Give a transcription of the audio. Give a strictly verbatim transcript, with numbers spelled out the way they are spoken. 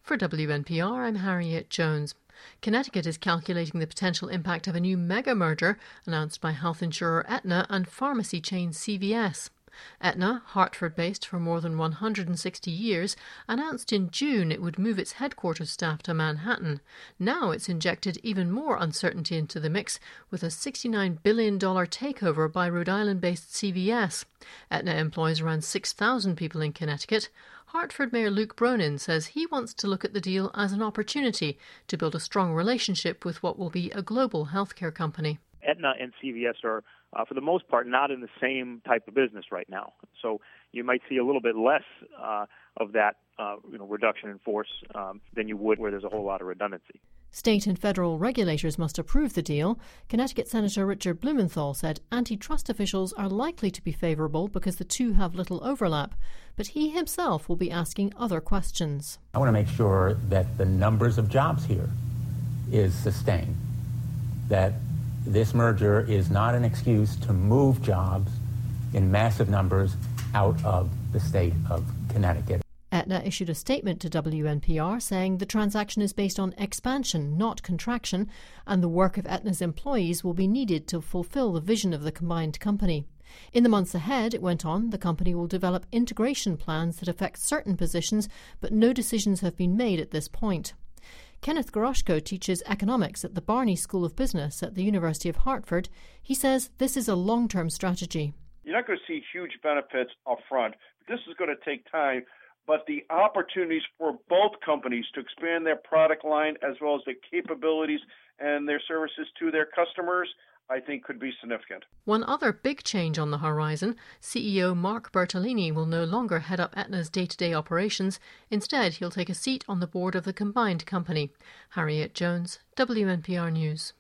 For W N P R, I'm Harriet Jones. Connecticut is calculating the potential impact of a new mega merger announced by health insurer Aetna and pharmacy chain C V S. Aetna, Hartford-based for more than one hundred sixty years, announced in June it would move its headquarters staff to Manhattan. Now it's injected even more uncertainty into the mix with a sixty-nine billion dollars takeover by Rhode Island-based C V S. Aetna employs around six thousand people in Connecticut. Hartford Mayor Luke Bronin says he wants to look at the deal as an opportunity to build a strong relationship with what will be a global healthcare company. Aetna and C V S are, uh, for the most part, not in the same type of business right now. So you might see a little bit less uh, of that uh, you know, reduction in force um, than you would where there's a whole lot of redundancy. State and federal regulators must approve the deal. Connecticut Senator Richard Blumenthal said antitrust officials are likely to be favourable because the two have little overlap, but he himself will be asking other questions. I want to make sure that the numbers of jobs here is sustained, that this merger is not an excuse to move jobs in massive numbers out of the state of Connecticut. Aetna issued a statement to W N P R saying the transaction is based on expansion, not contraction, and the work of Aetna's employees will be needed to fulfill the vision of the combined company. In the months ahead, it went on, the company will develop integration plans that affect certain positions, but no decisions have been made at this point. Kenneth Goroshko teaches economics at the Barney School of Business at the University of Hartford. He says this is a long-term strategy. You're not going to see huge benefits up front. This is going to take time. But the opportunities for both companies to expand their product line as well as their capabilities and their services to their customers, I think could be significant. One other big change on the horizon, C E O Mark Bertolini will no longer head up Aetna's day-to-day operations. Instead, he'll take a seat on the board of the combined company. Harriet Jones, W N P R News.